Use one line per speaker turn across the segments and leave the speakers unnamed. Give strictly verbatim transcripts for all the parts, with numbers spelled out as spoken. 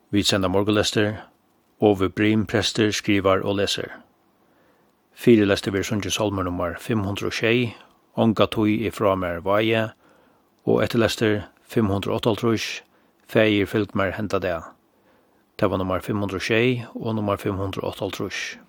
Vi sender morgenlester, Ove Brim prester skriver og leser. Fire lester vi sunget salmer nummer fem hundre og tjei, Onga tog ifra mer vaje, og etter lester fem hundre og åttiåtte, Feir fyllt mer henta det. Det var nummer fem hundre og tjei og nummer fem hundre og åttiåtte.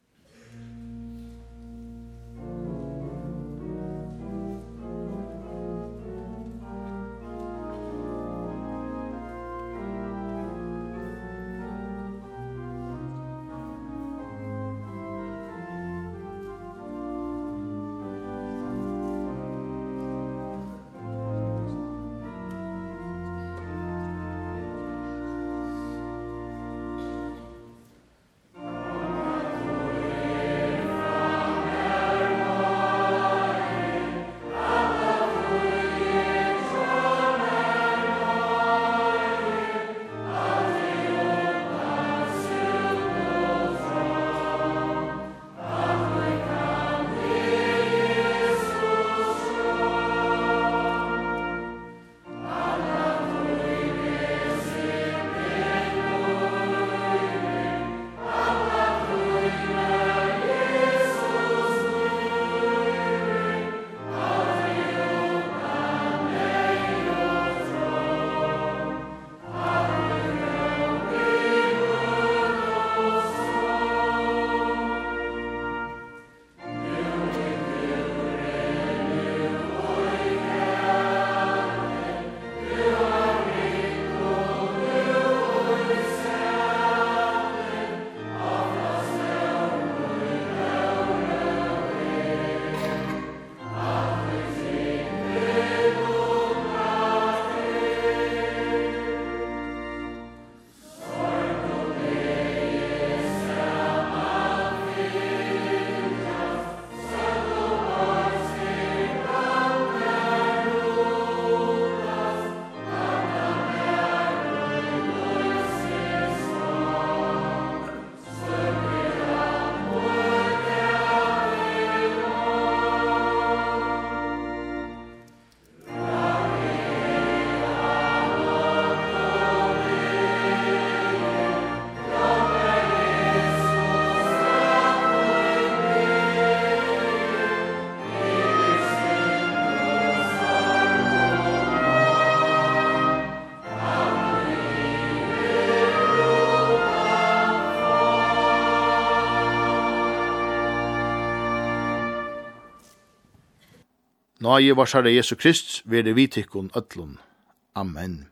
Nøye var Herre Jesu Krist, være vitikkun öllun. Amen.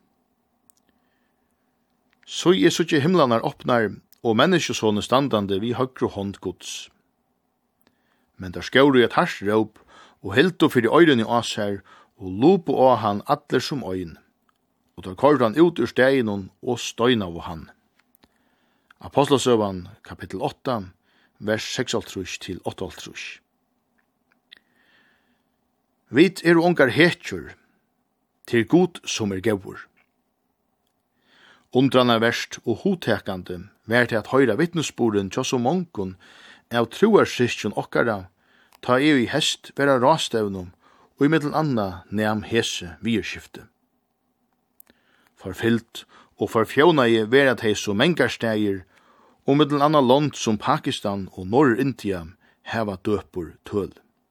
Så er så ikke himlanar åpnar, og menneskesåne standande vi høgre hånd gods. Men der skjøru et hars råp, og helto fyrir øyrene av seg, og lupo av han atler som øyn. Og der kår han ut ur steinen og støyna av han. Apostlesøvan, kapittel åtta, vers seks til åtte. Vit er ungar hetjur, til god som er gevur. Undrana verst og hotekande vær til at høyra vittnesboren tja så mongon av troarsistjon okkara, ta eu i hest vera rastavnum og i middel anna neam hese virskifte. Forfyllt og forfjånaie vera tei så mengarsteier og middel anna land som Pakistan og Nord-India heva døpur tøl.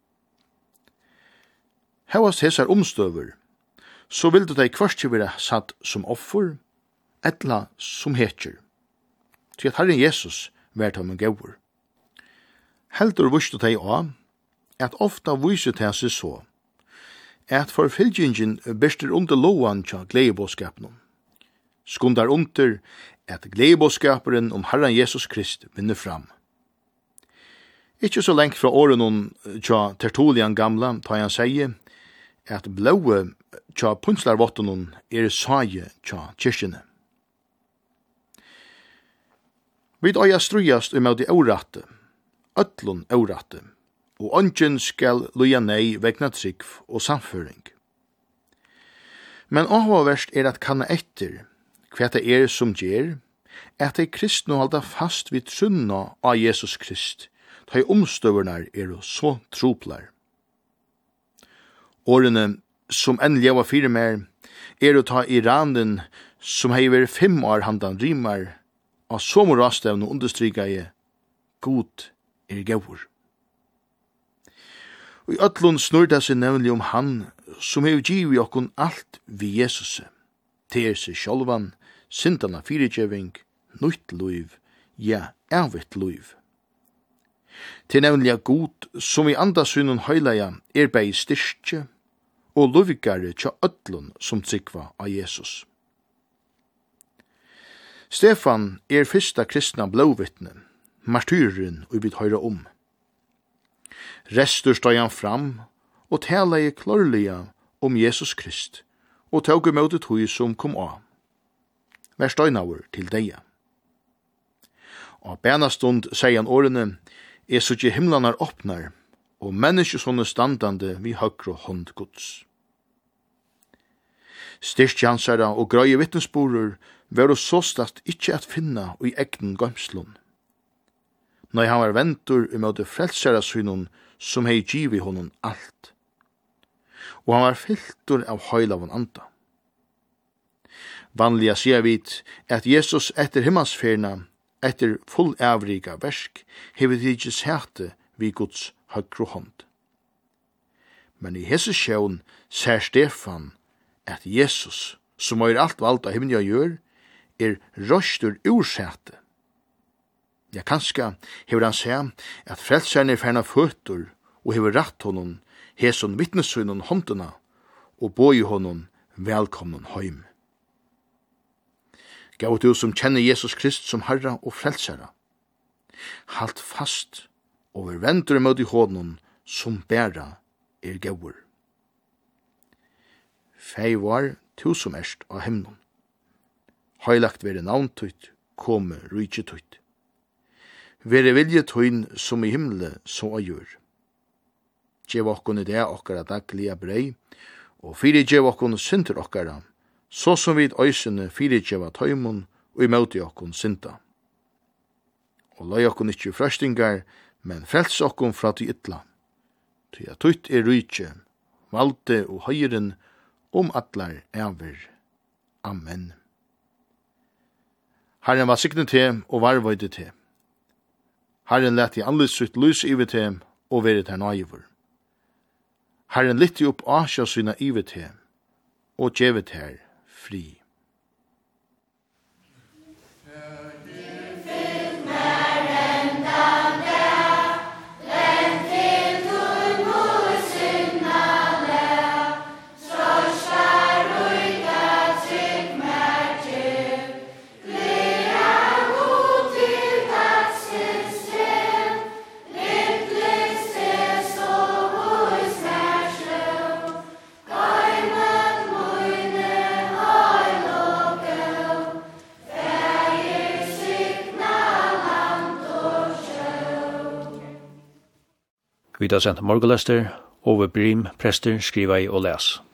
Hevast hesar omstøver, så vil du deg kvart vera satt som offer, etla som hetjer. Til at Herren Jesus vært ham en gauur. Heldur vustu deg av, at ofta viser det seg så, at forfylgjingen bester under loan tja gledebåskapnum. Skundar under at gledebåskaperen om Herren Jesus Krist vinner fram. Ikke så lengt fra åren tja Tertullian gamla, ta han sier, at blåe tja punslarvottenun er saie tja kyrkjene. Vid øya strujast um av de auratte, ötlun auratte, og ongen skal luja nei vegna trygg og samføring. Men avhåverst er at kanna etter, hva det er som gjer, at de kristne halda fast vid trunna av Jesus Krist, da i omstøvernar er så troplar. Årene som enn leva fire mer, er å ta i randen som hei vært fem år handan rimar, og så må rastavne understryka i god er gaur. Og i ötlun snurda seg nevnlig om han, som hei givet okkon alt vi Jesus, til er seg sjolvan, syndana fyrirgjeving, nytt luiv, ja, ervitt luiv. Til nevnlig god, som i andasunnen høylaja, er bei styrkje, og luvikare tja ötlun som tryggva av Jesus. Stefan er fyrsta kristna blåvittne, martyren og vidt høyra om. Restur stod han fram og tala i klorlia om Jesus Krist og tog imot et hui som kom av. Vær støynauer til deia. Og bænastund sier han årene, er så ikke himlanar åpnar, og menneskesånne standande vi høgre hånd gods. Styrkjansara og grøye vittnesborer var så stast ikkje at finna i egnen gømslun. Når han var ventur i møte frelsara synon som hei givi honom alt. Og han var fylltur av høylavan anda. Vanliga sier vit at Jesus etter himmelsferna, etter full avriga versk, hevet ikkje sæte vi Guds høgru hånd. Men i hese sjøen ser Stefan at Jesus, som er alt valgt av himmelen gjør, er røstur ursæte. Ja, kanska hever han seg at frelseren er ferna føtter og hever ratt honom, heson vittnessynen håndena, og boi honom velkommen heim. Gav du som kjenner Jesus Krist som Herre og frelsere. Halt fast og ver ventur imot i honom som bæra er gauur. Fei var tu som erst av himnon. Heilagt vere navntøyt, komme rujtjetøyt. Vere viljetøyn som i himle så a gjør. Gjev okkon i det okkara daglige brei, og fyrir gjev okkon synder okkara, så som vid øysene fyrir gjeva tøymon og imoti okkon synda. Og løy okkon ikkje frøstingar, men frels okkon fra til ytla. Ty at tøyt er rujtje, valde og høyren om atlar ever. Amen. Herren var sikne til og varvøyde til. Herren lette i annerledes sitt lys ivet til og være til nøyver. Herren lytte opp asja sina ivet til og gjevet her fri.
Vi har sendt morgenlester, over Brim, prester, skriva i og les.